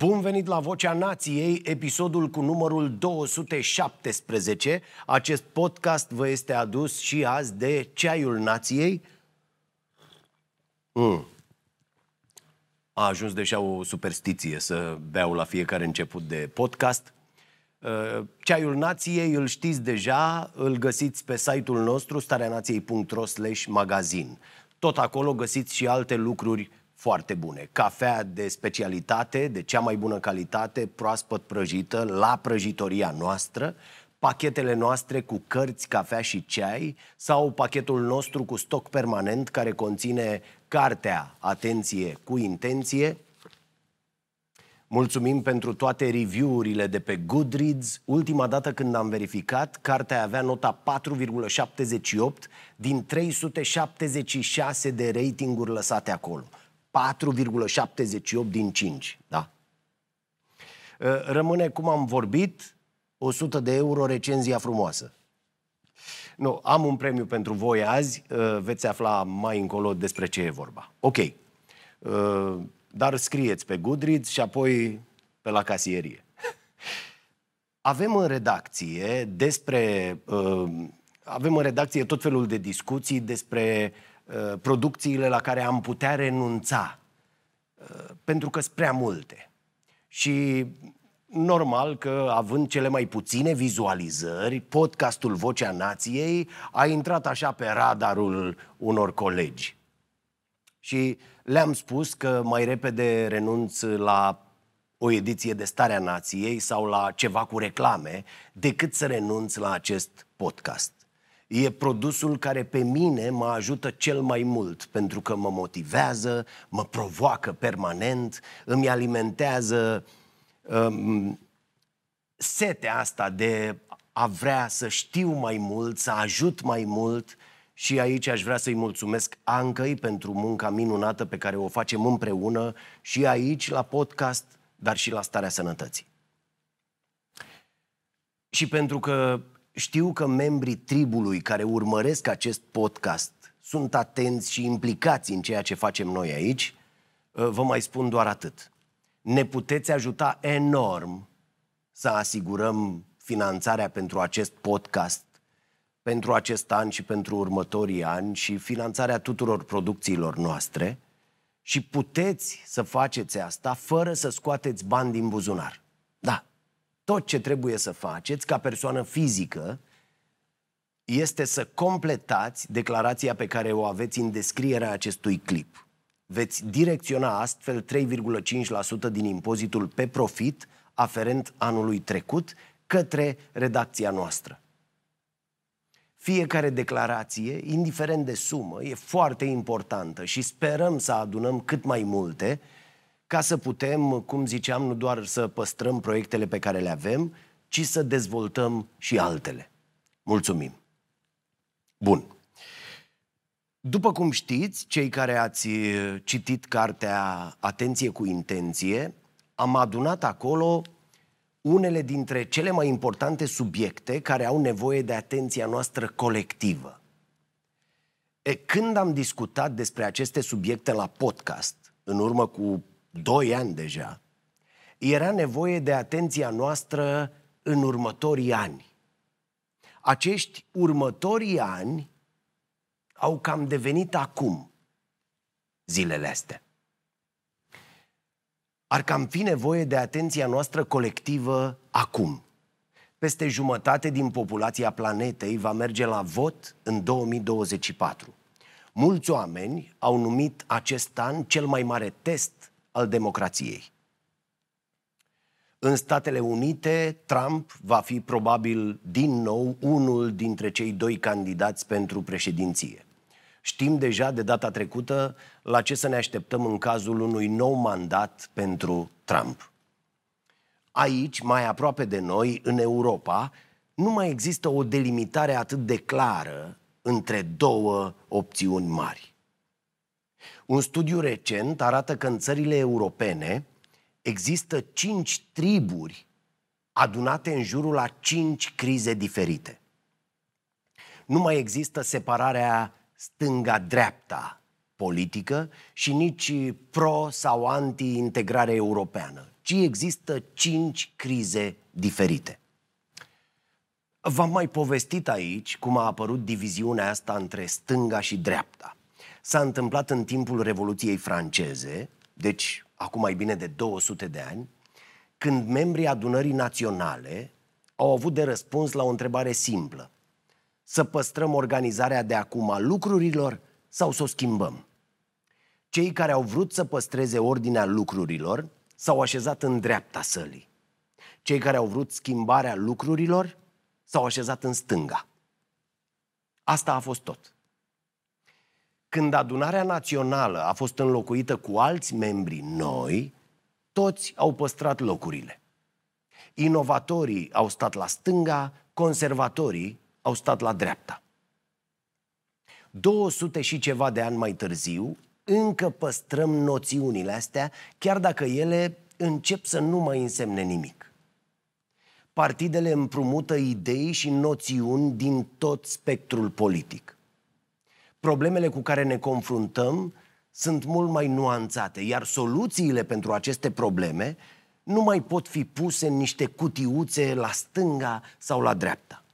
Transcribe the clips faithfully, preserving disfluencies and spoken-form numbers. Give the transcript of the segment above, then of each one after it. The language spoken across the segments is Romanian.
Bun venit la Vocea Nației, episodul cu numărul două sute șaptesprezece. Acest podcast vă este adus și azi de Ceaiul Nației. Mm. A ajuns deja o superstiție să beau la fiecare început de podcast. Ceaiul Nației îl știți deja, îl găsiți pe site-ul nostru stareanației punct ro slash magazin. Tot acolo găsiți și alte lucruri foarte bune. Cafea de specialitate, de cea mai bună calitate, proaspăt prăjită, la prăjitoria noastră, pachetele noastre cu cărți, cafea și ceai sau pachetul nostru cu stoc permanent care conține cartea Atenție cu intenție. Mulțumim pentru toate review-urile de pe Goodreads. Ultima dată când am verificat, cartea avea nota patru virgulă șaptezeci și opt din trei sute șaptezeci și șase de ratinguri lăsate acolo. patru virgulă șaptezeci și opt din cinci, da? Rămâne cum am vorbit, o sută de euro recenzia frumoasă. Nu, am un premiu pentru voi azi, veți afla mai încolo despre ce e vorba. Ok, dar scrieți pe Goodreads și apoi pe la casierie. Avem în redacție despre, avem în redacție tot felul de discuții despre producțiile la care am putea renunța, pentru că sunt prea multe. Și normal că, având cele mai puține vizualizări, podcastul Vocea Nației a intrat așa pe radarul unor colegi. Și le-am spus că mai repede renunț la o ediție de Starea Nației sau la ceva cu reclame, decât să renunț la acest podcast. E produsul care pe mine mă ajută cel mai mult, pentru că mă motivează, mă provoacă permanent, îmi alimentează um, setea asta de a vrea să știu mai mult, să ajut mai mult. Și aici aș vrea să-i mulțumesc Ancăi pentru munca minunată pe care o facem împreună și aici la podcast, dar și la Starea Sănătății. Și pentru că știu că membrii tribului care urmăresc acest podcast sunt atenți și implicați în ceea ce facem noi aici, vă mai spun doar atât. Ne puteți ajuta enorm să asigurăm finanțarea pentru acest podcast, pentru acest an și pentru următorii ani și finanțarea tuturor producțiilor noastre și puteți să faceți asta fără să scoateți bani din buzunar. Da, tot ce trebuie să faceți ca persoană fizică este să completați declarația pe care o aveți în descrierea acestui clip. Veți direcționa astfel trei virgulă cinci la sută din impozitul pe profit aferent anului trecut către redacția noastră. Fiecare declarație, indiferent de sumă, e foarte importantă și sperăm să adunăm cât mai multe ca să putem, cum ziceam, nu doar să păstrăm proiectele pe care le avem, ci să dezvoltăm și altele. Mulțumim! Bun. După cum știți, cei care ați citit cartea Atenție cu intenție, am adunat acolo unele dintre cele mai importante subiecte care au nevoie de atenția noastră colectivă. E, când am discutat despre aceste subiecte la podcast, în urmă cu doi ani deja, era nevoie de atenția noastră în următorii ani. Acești următorii ani au cam devenit acum, zilele astea. Ar cam fi nevoie de atenția noastră colectivă acum. Peste jumătate din populația planetei va merge la vot în două mii douăzeci și patru. Mulți oameni au numit acest an cel mai mare test al democrației. În Statele Unite, Trump va fi probabil din nou unul dintre cei doi candidați pentru președinție. Știm deja de data trecută la ce să ne așteptăm în cazul unui nou mandat pentru Trump. Aici, mai aproape de noi, în Europa, nu mai există o delimitare atât de clară între două opțiuni mari. Un studiu recent arată că în țările europene există cinci triburi adunate în jurul a cinci crize diferite. Nu mai există separarea stânga-dreapta politică și nici pro- sau anti-integrare europeană, ci există cinci crize diferite. V-am mai povestit aici cum a apărut diviziunea asta între stânga și dreapta. S-a întâmplat în timpul Revoluției franceze, deci acum mai bine de două sute de ani, când membrii Adunării Naționale au avut de răspuns la o întrebare simplă: să păstrăm organizarea de acum a lucrurilor sau să o schimbăm? Cei care au vrut să păstreze ordinea lucrurilor s-au așezat în dreapta sălii. Cei care au vrut schimbarea lucrurilor s-au așezat în stânga. Asta a fost tot. Când Adunarea Națională a fost înlocuită cu alți membri noi, toți au păstrat locurile. Inovatorii au stat la stânga, conservatorii au stat la dreapta. două sute și ceva de ani mai târziu, încă păstrăm noțiunile astea, chiar dacă ele încep să nu mai însemne nimic. Partidele împrumută idei și noțiuni din tot spectrul politic. Problemele cu care ne confruntăm sunt mult mai nuanțate, iar soluțiile pentru aceste probleme nu mai pot fi puse în niște cutiuțe la stânga sau la dreapta.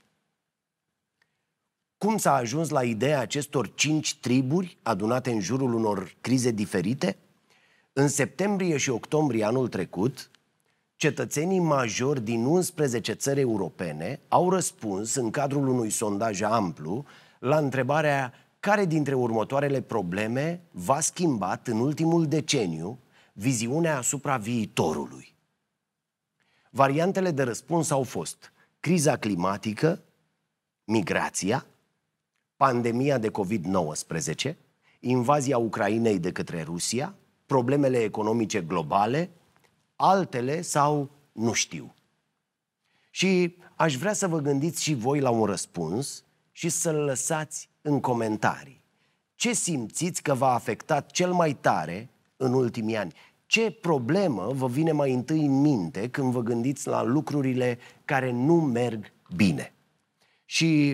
Cum s-a ajuns la ideea acestor cinci triburi adunate în jurul unor crize diferite? În septembrie și octombrie anul trecut, cetățenii majori din unsprezece țări europene au răspuns în cadrul unui sondaj amplu la întrebarea: care dintre următoarele probleme v-a schimbat în ultimul deceniu viziunea asupra viitorului? Variantele de răspuns au fost criza climatică, migrația, pandemia de covid nouăsprezece, invazia Ucrainei de către Rusia, problemele economice globale, altele sau nu știu. Și aș vrea să vă gândiți și voi la un răspuns și să-l lăsați în comentarii. Ce simțiți că v-a afectat cel mai tare în ultimii ani? Ce problemă vă vine mai întâi în minte când vă gândiți la lucrurile care nu merg bine? Și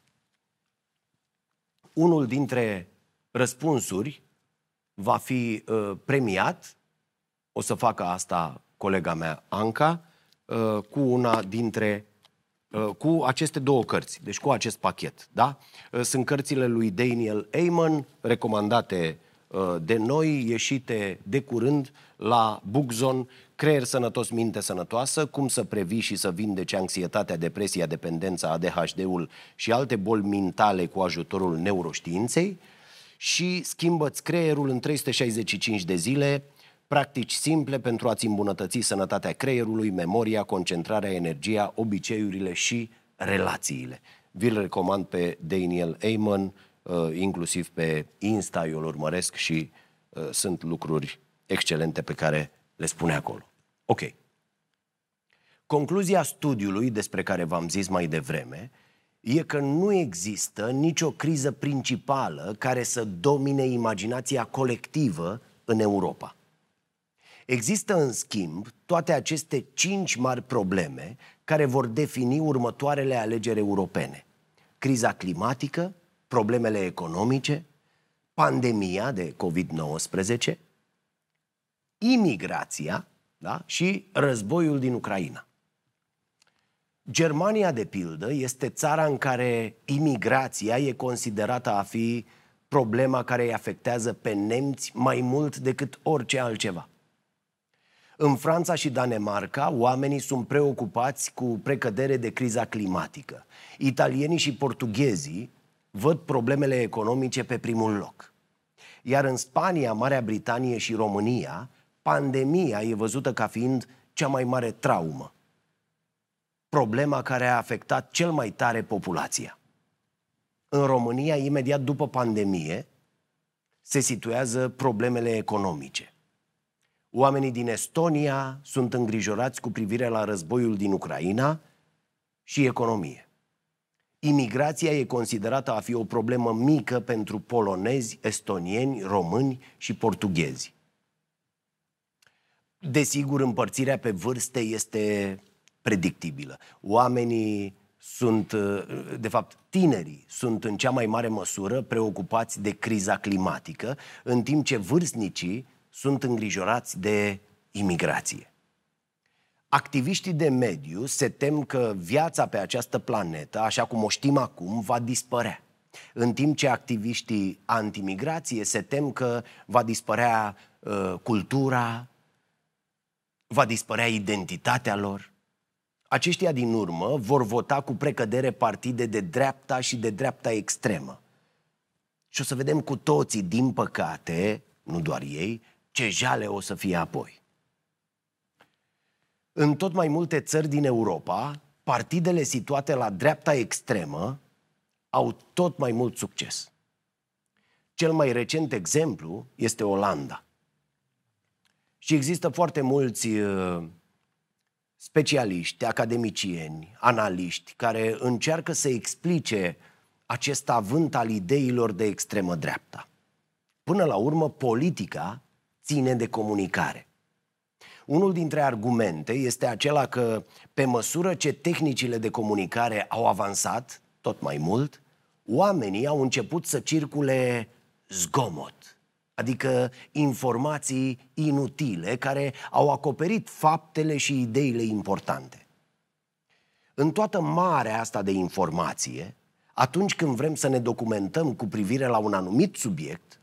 unul dintre răspunsuri va fi uh, premiat, o să facă asta colega mea Anca, uh, cu una dintre, uh, cu aceste două cărți, deci cu acest pachet, da? Uh, sunt cărțile lui Daniel Amen, recomandate uh, de noi, ieșite de curând la Bookzone: Creier sănătos, minte sănătoasă, cum să previi și să vindeci anxietatea, depresia, dependența, A D H D-ul și alte boli mentale cu ajutorul neuroștiinței, și Schimbă-ți creierul în trei sute șaizeci și cinci de zile, practici simple pentru a-ți îmbunătăți sănătatea creierului, memoria, concentrarea, energia, obiceiurile și relațiile. Vi-l recomand pe Daniel Amen, inclusiv pe Insta, eu îl urmăresc și uh, sunt lucruri excelente pe care le spune acolo. Ok. Concluzia studiului despre care v-am zis mai devreme e că nu există nicio criză principală care să domine imaginația colectivă în Europa. Există, în schimb, toate aceste cinci mari probleme care vor defini următoarele alegeri europene: criza climatică, problemele economice, pandemia de covid nouăsprezece, imigrația, da? Și războiul din Ucraina. Germania, de pildă, este țara în care imigrația e considerată a fi problema care îi afectează pe nemți mai mult decât orice altceva. În Franța și Danemarca, oamenii sunt preocupați cu precădere de criza climatică. Italienii și portughezii văd problemele economice pe primul loc. Iar în Spania, Marea Britanie și România, pandemia e văzută ca fiind cea mai mare traumă, problema care a afectat cel mai tare populația. În România, imediat după pandemie, se situează problemele economice. Oamenii din Estonia sunt îngrijorați cu privire la războiul din Ucraina și economie. Imigrația e considerată a fi o problemă mică pentru polonezi, estonieni, români și portughezi. Desigur, împărțirea pe vârste este predictibilă. Oamenii sunt, de fapt, tinerii sunt în cea mai mare măsură preocupați de criza climatică, în timp ce vârstnicii sunt îngrijorați de imigrație. Activiștii de mediu se tem că viața pe această planetă, așa cum o știm acum, va dispărea. În timp ce activiștii antimigrație se tem că va dispărea uh, cultura, va dispărea identitatea lor. Aceștia din urmă vor vota cu precădere partide de dreapta și de dreapta extremă. Și o să vedem cu toții, din păcate, nu doar ei, ce jale o să fie apoi. În tot mai multe țări din Europa, partidele situate la dreapta extremă au tot mai mult succes. Cel mai recent exemplu este Olanda. Și există foarte mulți uh, specialiști, academicieni, analiști care încearcă să explice acest avânt al ideilor de extremă dreapta. Până la urmă, politica ține de comunicare. Unul dintre argumente este acela că, pe măsură ce tehnicile de comunicare au avansat tot mai mult, oamenii au început să circule zgomot, adică informații inutile care au acoperit faptele și ideile importante. În toată marea asta de informație, atunci când vrem să ne documentăm cu privire la un anumit subiect,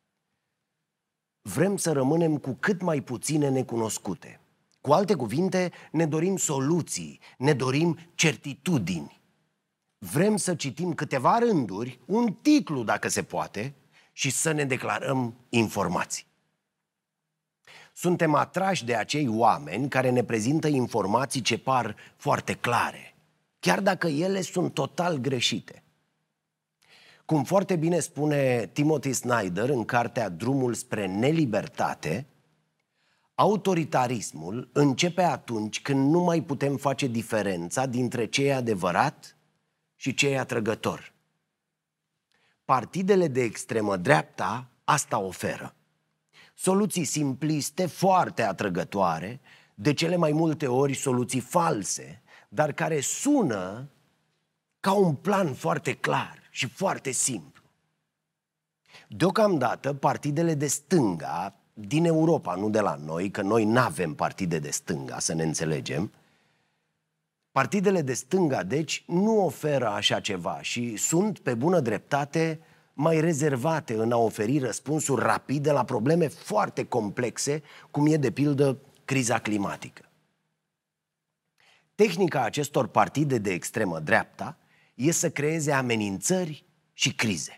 vrem să rămânem cu cât mai puține necunoscute. Cu alte cuvinte, ne dorim soluții, ne dorim certitudini. Vrem să citim câteva rânduri, un titlu dacă se poate, și să ne declarăm informații. Suntem atrași de acei oameni care ne prezintă informații ce par foarte clare, chiar dacă ele sunt total greșite. Cum foarte bine spune Timothy Snyder în cartea Drumul spre nelibertate, autoritarismul începe atunci când nu mai putem face diferența dintre ce e adevărat și ce e atrăgător. Partidele de extremă dreapta asta oferă. Soluții simpliste, foarte atrăgătoare, de cele mai multe ori soluții false, dar care sună ca un plan foarte clar și foarte simplu. Deocamdată, partidele de stânga din Europa, nu de la noi, că noi n-avem partide de stânga, să ne înțelegem, partidele de stânga, deci, nu oferă așa ceva și sunt, pe bună dreptate, mai rezervate în a oferi răspunsuri rapide la probleme foarte complexe, cum e, de pildă, criza climatică. Tehnica acestor partide de extremă dreapta e să creeze amenințări și crize.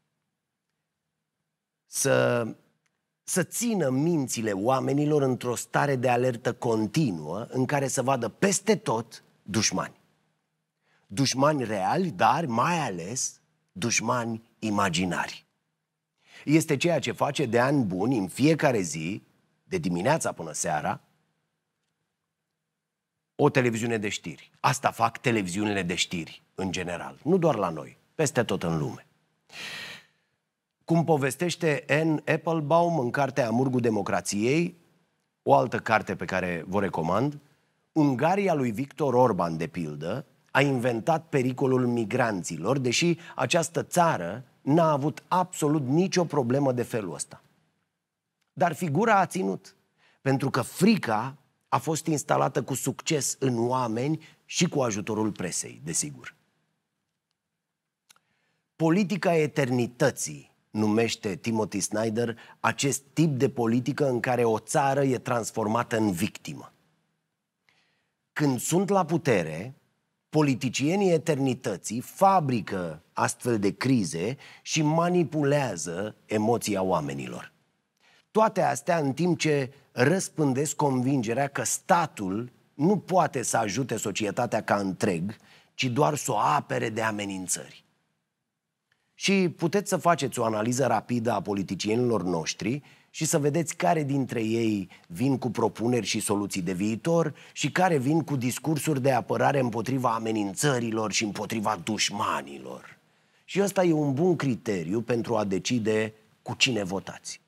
Să, să țină mințile oamenilor într-o stare de alertă continuă în care să vadă peste tot dușmani. Dușmani reali, dar mai ales dușmani imaginari. Este ceea ce face de ani buni, în fiecare zi, de dimineața până seara, o televiziune de știri. Asta fac televiziunile de știri, în general. Nu doar la noi, peste tot în lume. Cum povestește Anne Applebaum în cartea Amurgul Democrației, o altă carte pe care vă recomand, Ungaria lui Victor Orban, de pildă, a inventat pericolul migranților, deși această țară n-a avut absolut nicio problemă de felul ăsta. Dar figura a ținut, pentru că frica a fost instalată cu succes în oameni și cu ajutorul presei, desigur. Politica eternității numește Timothy Snyder acest tip de politică în care o țară e transformată în victimă. Când sunt la putere, politicienii eternității fabrică astfel de crize și manipulează emoția oamenilor. Toate astea în timp ce răspândesc convingerea că statul nu poate să ajute societatea ca întreg, ci doar să o apere de amenințări. Și puteți să faceți o analiză rapidă a politicienilor noștri și să vedeți care dintre ei vin cu propuneri și soluții de viitor și care vin cu discursuri de apărare împotriva amenințărilor și împotriva dușmanilor. Și ăsta e un bun criteriu pentru a decide cu cine votați.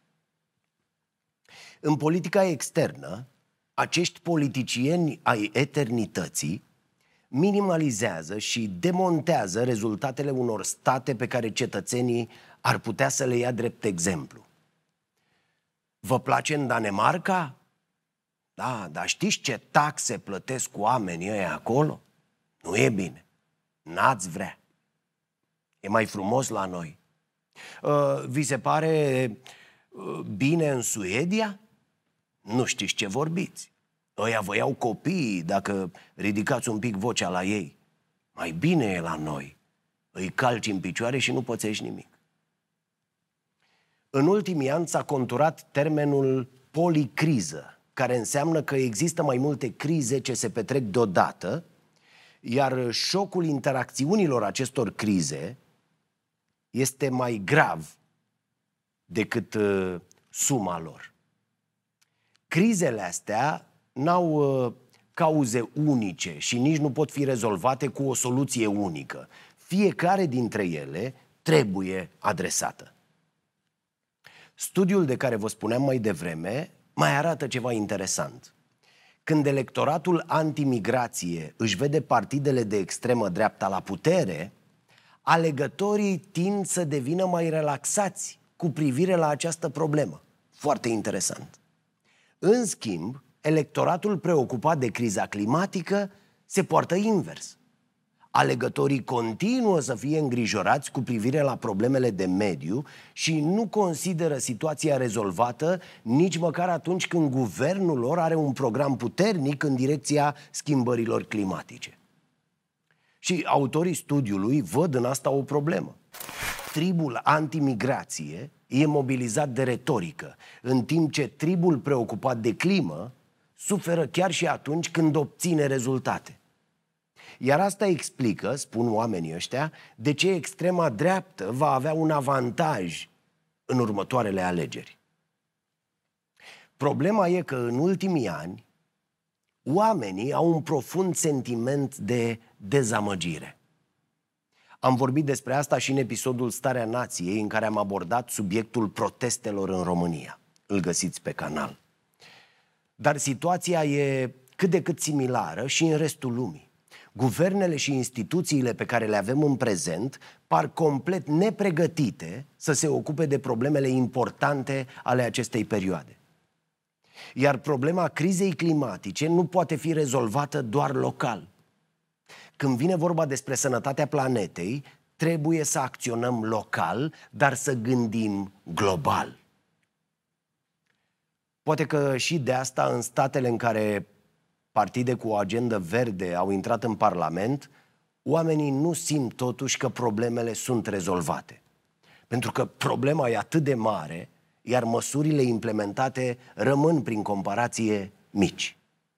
În politica externă, acești politicieni ai eternității minimalizează și demontează rezultatele unor state pe care cetățenii ar putea să le ia drept exemplu. Vă place în Danemarca? Da, dar știți ce taxe plătesc oamenii ăia acolo? Nu e bine. N-ați vrea. E mai frumos la noi. Uh, vi se pare uh, bine în Suedia? Nu știți ce vorbiți. Ăia vă iau copiii dacă ridicați un pic vocea la ei. Mai bine e la noi. Îi calci în picioare și nu pățești nimic. În ultimii ani s-a conturat termenul policriză, care înseamnă că există mai multe crize ce se petrec deodată, iar șocul interacțiunilor acestor crize este mai grav decât uh, suma lor. Crizele astea n-au uh, cauze unice și nici nu pot fi rezolvate cu o soluție unică. Fiecare dintre ele trebuie adresată. Studiul de care vă spuneam mai devreme mai arată ceva interesant. Când electoratul antimigrație își vede partidele de extremă dreapta la putere, alegătorii tind să devină mai relaxați cu privire la această problemă. Foarte interesant. În schimb, electoratul preocupat de criza climatică se poartă invers. Alegătorii continuă să fie îngrijorați cu privire la problemele de mediu și nu consideră situația rezolvată nici măcar atunci când guvernul lor are un program puternic în direcția schimbărilor climatice. Și autorii studiului văd în asta o problemă. Tribul antimigrație e mobilizat de retorică, în timp ce tribul preocupat de climă suferă chiar și atunci când obține rezultate. Iar asta explică, spun oamenii ăștia, de ce extrema dreaptă va avea un avantaj în următoarele alegeri. Problema e că în ultimii ani oamenii au un profund sentiment de dezamăgire. Am vorbit despre asta și în episodul Starea Nației, în care am abordat subiectul protestelor în România. Îl găsiți pe canal. Dar situația e cât de cât similară și în restul lumii. Guvernele și instituțiile pe care le avem în prezent par complet nepregătite să se ocupe de problemele importante ale acestei perioade. Iar problema crizei climatice nu poate fi rezolvată doar local. Când vine vorba despre sănătatea planetei, trebuie să acționăm local, dar să gândim global. Poate că și de asta în statele în care partide cu o agendă verde au intrat în Parlament, oamenii nu simt totuși că problemele sunt rezolvate. Pentru că problema e atât de mare, iar măsurile implementate rămân prin comparație mici.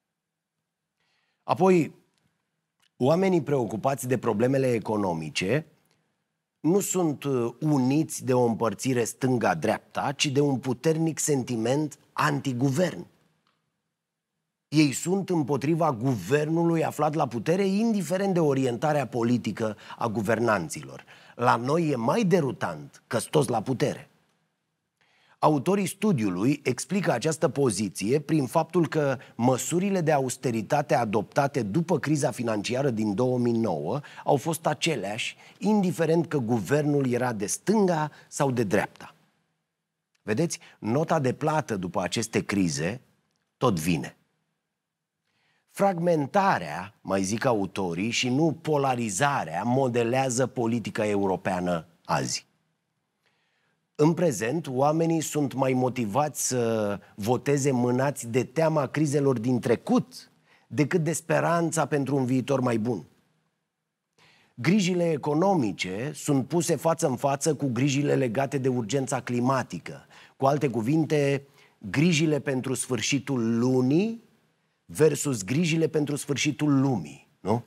Apoi, oamenii preocupați de problemele economice nu sunt uniți de o împărțire stânga-dreapta, ci de un puternic sentiment antiguvern. Ei sunt împotriva guvernului aflat la putere, indiferent de orientarea politică a guvernanților. La noi e mai derutant că-s toți la putere. Autorii studiului explică această poziție prin faptul că măsurile de austeritate adoptate după criza financiară din două mii nouă au fost aceleași, indiferent că guvernul era de stânga sau de dreapta. Vedeți, nota de plată după aceste crize tot vine. Fragmentarea, mai zic autorii, și nu polarizarea, modelează politica europeană azi. În prezent, oamenii sunt mai motivați să voteze mânați de teama crizelor din trecut decât de speranța pentru un viitor mai bun. Grijile economice sunt puse față în față cu grijile legate de urgența climatică. Cu alte cuvinte, grijile pentru sfârșitul lunii versus grijile pentru sfârșitul lumii, nu?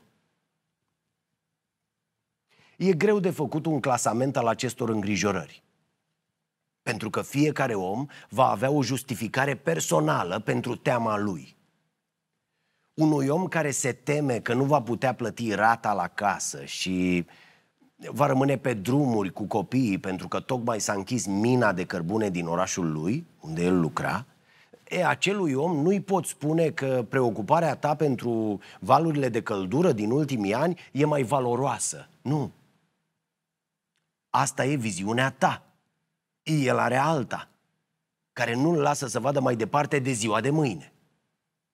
E greu de făcut un clasament al acestor îngrijorări, pentru că fiecare om va avea o justificare personală pentru teama lui. Unui om care se teme că nu va putea plăti rata la casă și va rămâne pe drumuri cu copiii pentru că tocmai s-a închis mina de cărbune din orașul lui, unde el lucra, e, acelui om nu-i pot spune că preocuparea ta pentru valurile de căldură din ultimii ani e mai valoroasă. Nu. Asta e viziunea ta. El are alta, care nu-l lasă să vadă mai departe de ziua de mâine.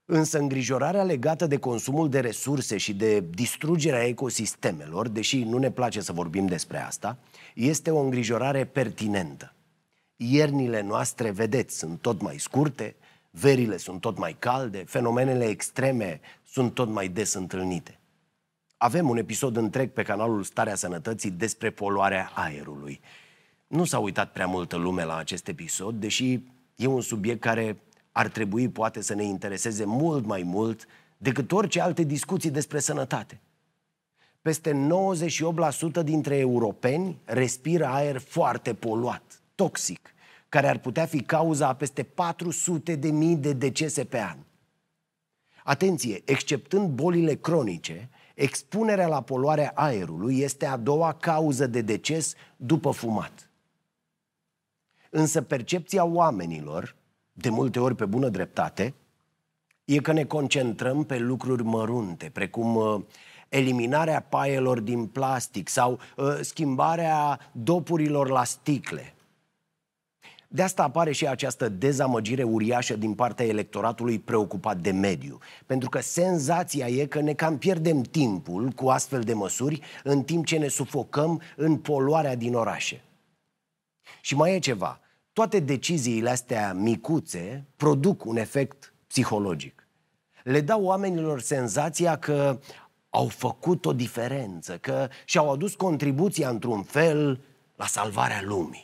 Însă îngrijorarea legată de consumul de resurse și de distrugerea ecosistemelor, deși nu ne place să vorbim despre asta, este o îngrijorare pertinentă. Iernile noastre, vedeți, sunt tot mai scurte, verile sunt tot mai calde, fenomenele extreme sunt tot mai des întâlnite. Avem un episod întreg pe canalul Starea Sănătății despre poluarea aerului. Nu s-a uitat prea multă lume la acest episod, deși e un subiect care ar trebui poate să ne intereseze mult mai mult decât orice alte discuții despre sănătate. Peste nouăzeci și opt la sută dintre europeni respiră aer foarte poluat, toxic, care ar putea fi cauza a peste patru sute de mii de decese pe an. Atenție, exceptând bolile cronice, expunerea la poluarea aerului este a doua cauză de deces după fumat. Însă percepția oamenilor, de multe ori pe bună dreptate, e că ne concentrăm pe lucruri mărunte, precum uh, eliminarea paielor din plastic sau uh, schimbarea dopurilor la sticle. De asta apare și această dezamăgire uriașă din partea electoratului preocupat de mediu, pentru că senzația e că ne cam pierdem timpul cu astfel de măsuri în timp ce ne sufocăm în poluarea din orașe. Și mai e ceva, toate deciziile astea micuțe produc un efect psihologic. Le dau oamenilor senzația că au făcut o diferență, că și-au adus contribuția într-un fel la salvarea lumii.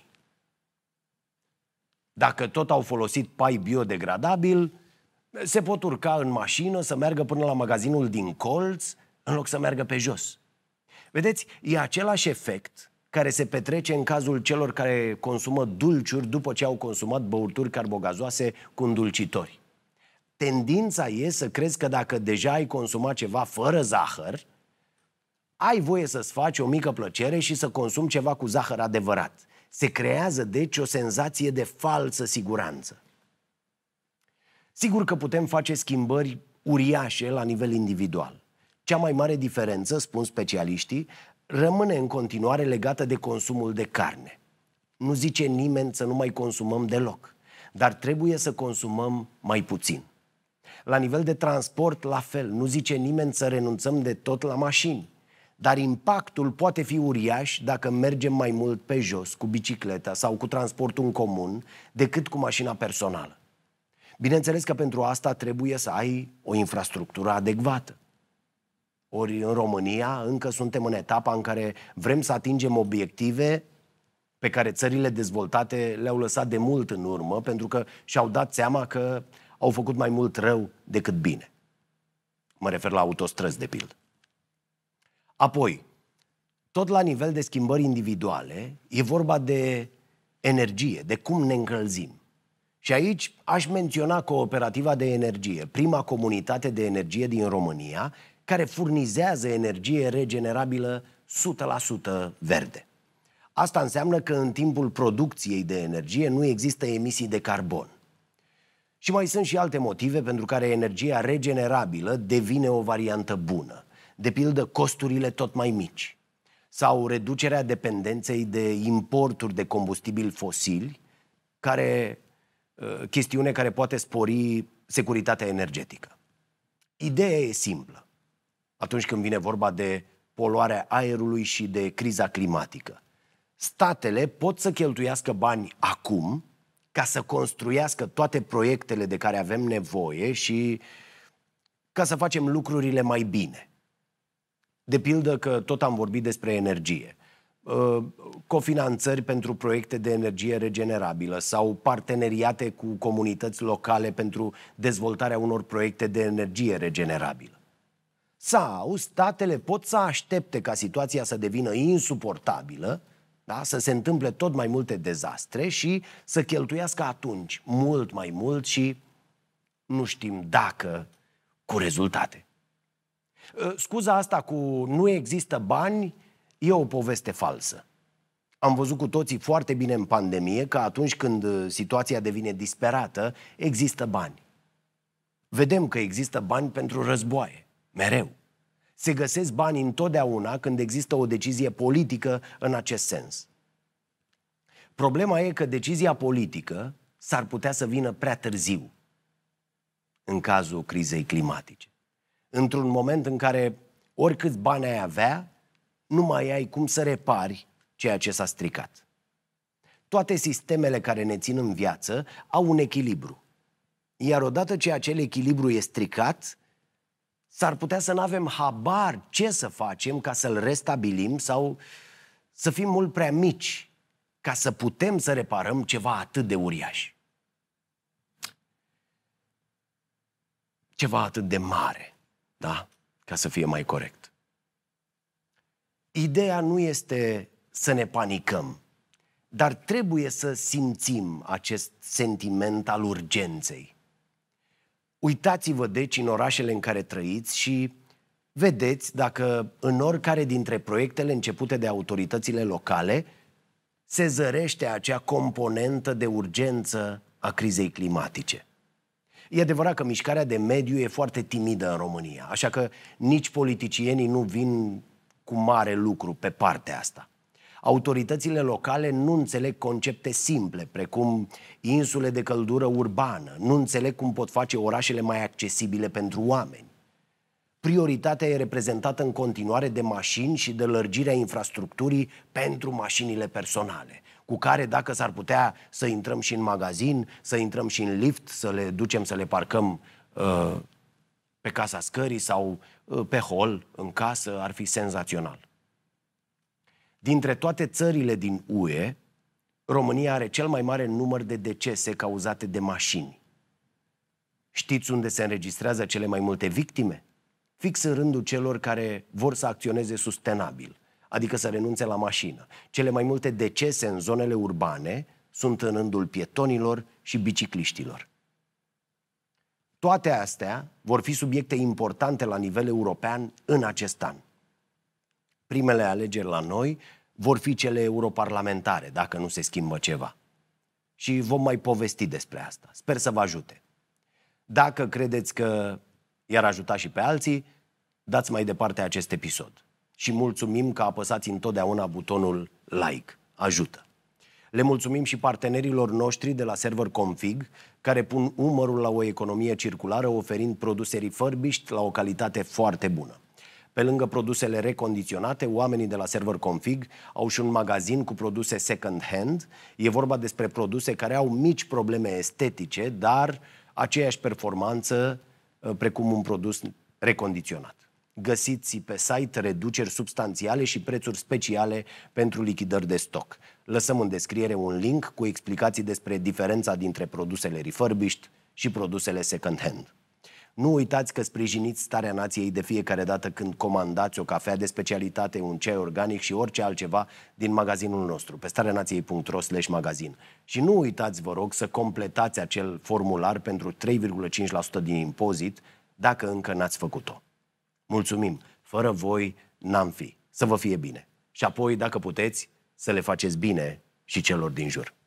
Dacă tot au folosit pai biodegradabil, se pot urca în mașină să meargă până la magazinul din colț, în loc să meargă pe jos. Vedeți, e același efect care se petrece în cazul celor care consumă dulciuri după ce au consumat băuturi carbogazoase cu îndulcitori. Tendința e să crezi că dacă deja ai consumat ceva fără zahăr, ai voie să-ți faci o mică plăcere și să consumi ceva cu zahăr adevărat. Se creează, deci, o senzație de falsă siguranță. Sigur că putem face schimbări uriașe la nivel individual. Cea mai mare diferență, spun specialiștii, rămâne în continuare legată de consumul de carne. Nu zice nimeni să nu mai consumăm deloc, dar trebuie să consumăm mai puțin. La nivel de transport, la fel, nu zice nimeni să renunțăm de tot la mașini. Dar impactul poate fi uriaș dacă mergem mai mult pe jos, cu bicicleta sau cu transportul în comun, decât cu mașina personală. Bineînțeles că pentru asta trebuie să ai o infrastructură adecvată. Ori în România încă suntem în etapa în care vrem să atingem obiective pe care țările dezvoltate le-au lăsat de mult în urmă, pentru că și-au dat seama că au făcut mai mult rău decât bine. Mă refer la autostrăzi, de pildă. Apoi, tot la nivel de schimbări individuale, e vorba de energie, de cum ne încălzim. Și aici aș menționa Cooperativa de Energie, prima comunitate de energie din România, care furnizează energie regenerabilă o sută la sută verde. Asta înseamnă că în timpul producției de energie nu există emisii de carbon. Și mai sunt și alte motive pentru care energia regenerabilă devine o variantă bună. De pildă, costurile tot mai mici sau reducerea dependenței de importuri de combustibili fosili, care, chestiune care poate spori securitatea energetică. Ideea e simplă atunci când vine vorba de poluarea aerului și de criza climatică. Statele pot să cheltuiască bani acum ca să construiască toate proiectele de care avem nevoie și ca să facem lucrurile mai bine. De pildă că tot am vorbit despre energie. Cofinanțări pentru proiecte de energie regenerabilă sau parteneriate cu comunități locale pentru dezvoltarea unor proiecte de energie regenerabilă. Sau statele pot să aștepte ca situația să devină insuportabilă, da? Să se întâmple tot mai multe dezastre și să cheltuiască atunci mult mai mult și nu știm dacă cu rezultate. Scuza asta cu nu există bani e o poveste falsă. Am văzut cu toții foarte bine în pandemie că atunci când situația devine disperată, există bani. Vedem că există bani pentru războaie, mereu. Se găsesc bani întotdeauna când există o decizie politică în acest sens. Problema e că decizia politică s-ar putea să vină prea târziu. în cazul crizei climatice. Într-un moment în care oricâți bani ai avea, nu mai ai cum să repari ceea ce s-a stricat. Toate sistemele care ne țin în viață au un echilibru. Iar odată ce acel echilibru e stricat, s-ar putea să nu avem habar ce să facem ca să-l restabilim sau să fim mult prea mici ca să putem să reparăm ceva atât de uriaș. Ceva atât de mare, da? Ca să fie mai corect. Ideea nu este să ne panicăm, dar trebuie să simțim acest sentiment al urgenței. Uitați-vă deci în orașele în care trăiți și vedeți dacă în oricare dintre proiectele începute de autoritățile locale se zărește acea componentă de urgență a crizei climatice. E adevărat că mișcarea de mediu e foarte timidă în România, așa că nici politicienii nu vin cu mare lucru pe partea asta. Autoritățile locale nu înțeleg concepte simple, precum insule de căldură urbană, nu înțeleg cum pot face orașele mai accesibile pentru oameni. Prioritatea e reprezentată în continuare de mașini și de lărgirea infrastructurii pentru mașinile personale, cu care, dacă s-ar putea să intrăm și în magazin, să intrăm și în lift, să le ducem să le parcăm uh, pe casa scării sau uh, pe hol, în casă, ar fi senzațional. Dintre toate țările din U E, România are cel mai mare număr de decese cauzate de mașini. Știți unde se înregistrează cele mai multe victime? Fix în rândul celor care vor să acționeze sustenabil, adică să renunțe la mașină. Cele mai multe decese în zonele urbane sunt în rândul pietonilor și bicicliștilor. Toate astea vor fi subiecte importante la nivel european în acest an. Primele alegeri la noi vor fi cele europarlamentare, dacă nu se schimbă ceva. Și vom mai povesti despre asta. Sper să vă ajute. Dacă credeți că i-ar ajuta și pe alții, dați mai departe acest episod. Și mulțumim că apăsați întotdeauna butonul like. Ajută. Le mulțumim și partenerilor noștri de la Server Config, care pun umărul la o economie circulară, oferind produse refurbished la o calitate foarte bună. Pe lângă produsele recondiționate, oamenii de la Server Config au și un magazin cu produse second hand. E vorba despre produse care au mici probleme estetice, dar aceeași performanță precum un produs recondiționat. Găsiți pe site reduceri substanțiale și prețuri speciale pentru lichidări de stoc. Lăsăm în descriere un link cu explicații despre diferența dintre produsele refurbished și produsele second hand. Nu uitați că sprijiniți Starea Nației de fiecare dată când comandați o cafea de specialitate, un ceai organic și orice altceva din magazinul nostru, pe stareanației punct ro slash magazin. Și nu uitați, vă rog, să completați acel formular pentru trei virgulă cinci la sută din impozit, dacă încă n-ați făcut-o. Mulțumim! Fără voi n-am fi. Să vă fie bine. Și apoi, dacă puteți, să le faceți bine și celor din jur.